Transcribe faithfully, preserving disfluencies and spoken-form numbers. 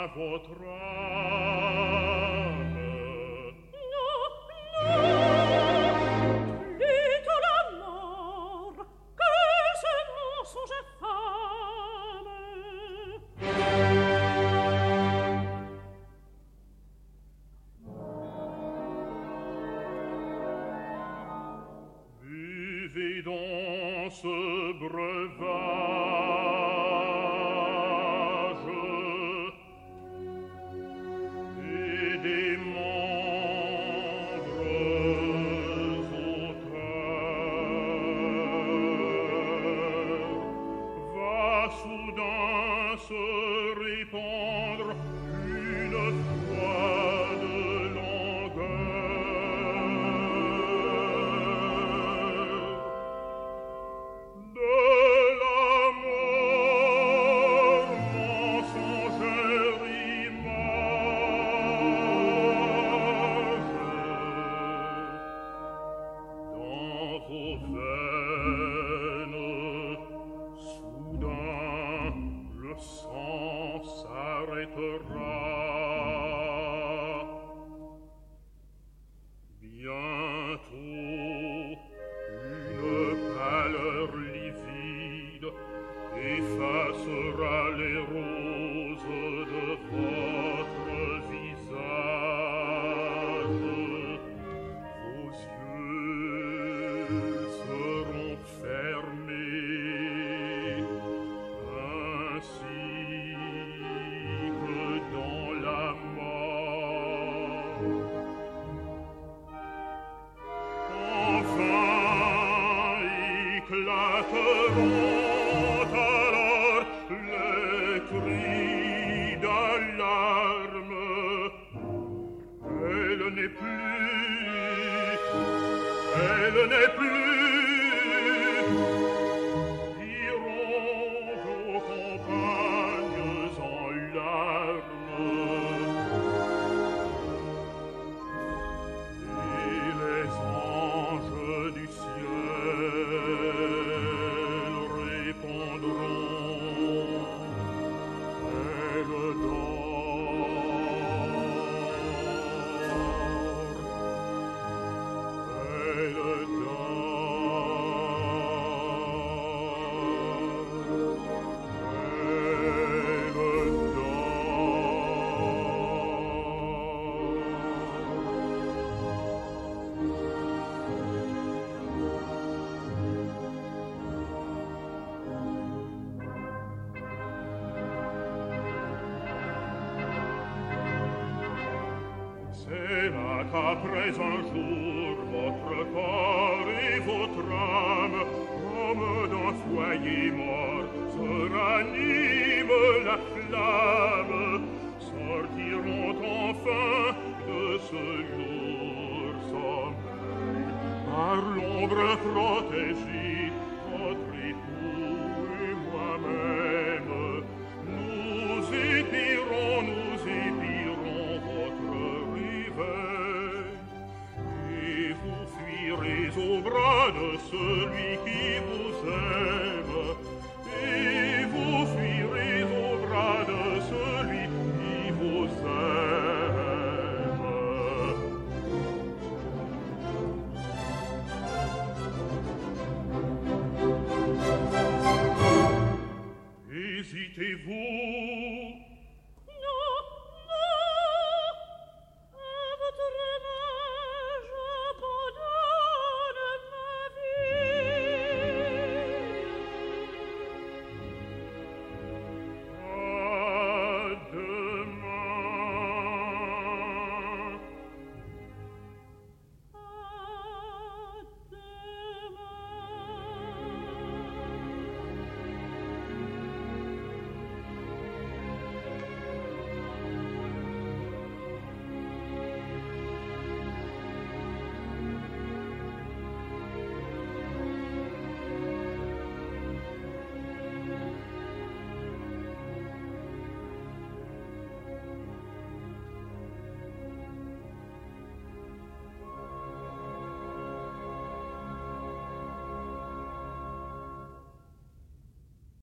votre âme. Non, non, plutôt la mort que ce mensonge infâme. Buvez dans ce breuvage et des membres auteurs va soudain se répandre une froide langueur de la mort mensongère image. Dans vos veines, soudain, le sang s'arrêtera. Bientôt, une pâleur livide effacera les roses de votre visage. Vos yeux seront fermés, ainsi que dans la mort. Enfin éclateront alors les cris d'alarme. Elle n'est plus, elle n'est plus, diront vos compagnes en larmes. Et les anges du ciel répondront: elle dort, elle C'est là qu'après un jour, votre corps et votre âme, comme d'un foyer mort, se ranime la flamme, sortiront enfin de ce lourd sommeil, par l'ombre protégée